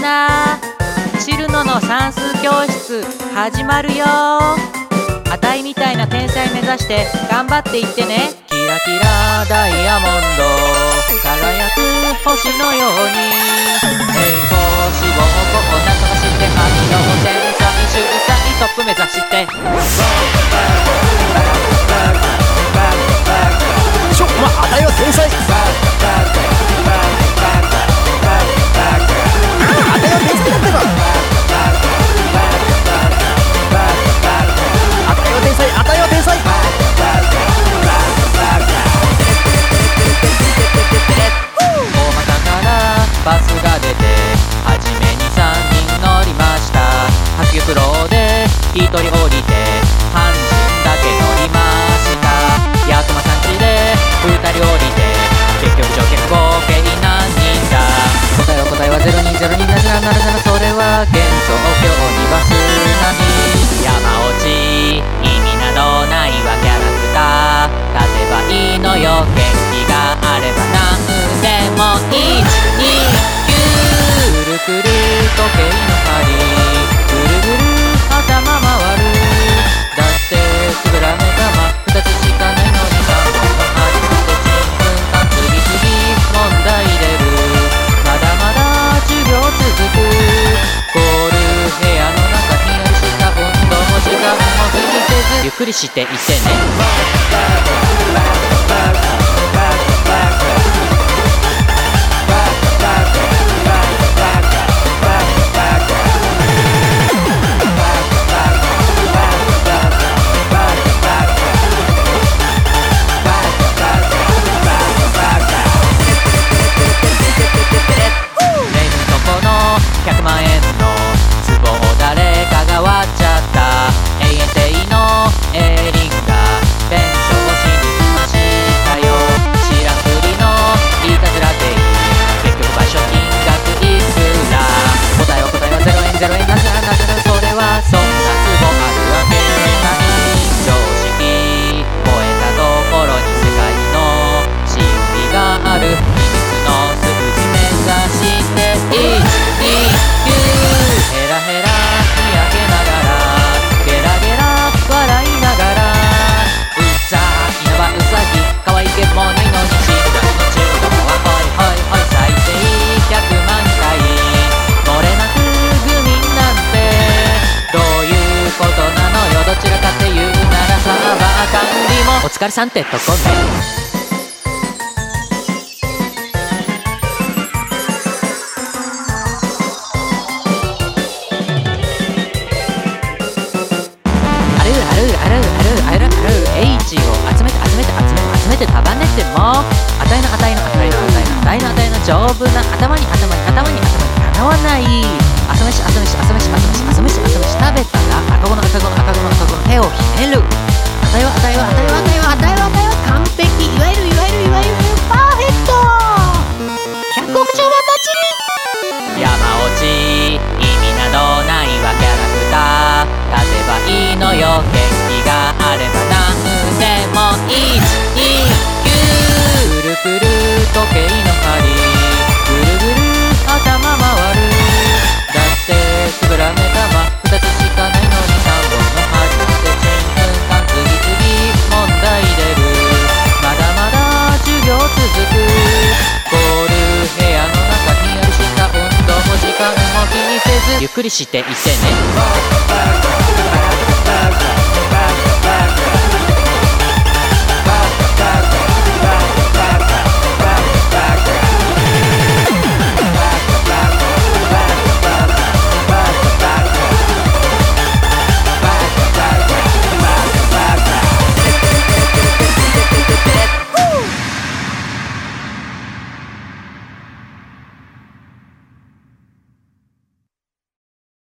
な。チルノの算数教室始まるよ。あたいみたいな天才目指して頑張っていってね。キラキラダイヤモンド輝く星のように、栄光志望をなんとかして神の天才秀才トップ目指してちょ、あたいは天才。あたいは天才だったか。あたいは天才、あたいは天才。 大股からバスが出てはじめに3人乗りました。白玉楼で1人降りて半人だけ乗りました。やっとまさんちで2人降りて結局乗客合計何人だ。答えは02027777、それは幻想郷にバス並み。山落ち意味などないわキャラクター勝てばいいのよ。元気があれば何でも1、2、9。くるくる時計の針ぐるぐる頭回る。だってつぶら目玉2つしかないのに3本の針でちんぷんかん次々問題出る。まだまだ授業続く。凍る部屋の中ひんやりした温度も時間も気にせずゆっくりしていってね。100万円の壺を誰かが割っちゃった。永遠性のエリンが弁償しに来ましたよ。知らんふりのいたずらでいい。結局賠償金額いくら。答えは0円0円なぜなぜそれはそんな壺あるわけない。常識超えたところに世界の真理がある。秘密の数字目指してヘラヘラにやけながらゲラゲラ笑いながら、うざ稲葉うさぎ可愛げもないのに死んだの中華はほいほいほい最低100万回漏れなく愚民なんてどういうことなのよ。どちらかって言うならサーバー管理もお疲れさんってとこね。H を集めて束ねてもあたいの丈夫な頭にかなわない。朝飯食べたら赤子の手をひねる。あたいは完璧。いわゆるパーフェクト。100億兆万のチリ。山落ち意味などないわキャラクター勝てばいいのよ。元気があれば何でも1、2、9。くるくる時計の針ぐるぐる頭回る。だってつぶら目玉2つしかないのに3本の針でちんぷんかん次々問題出る。まだまだ授業続く。凍る部屋の中ひんやりした温度も時間も気にせずゆっくりしていってね。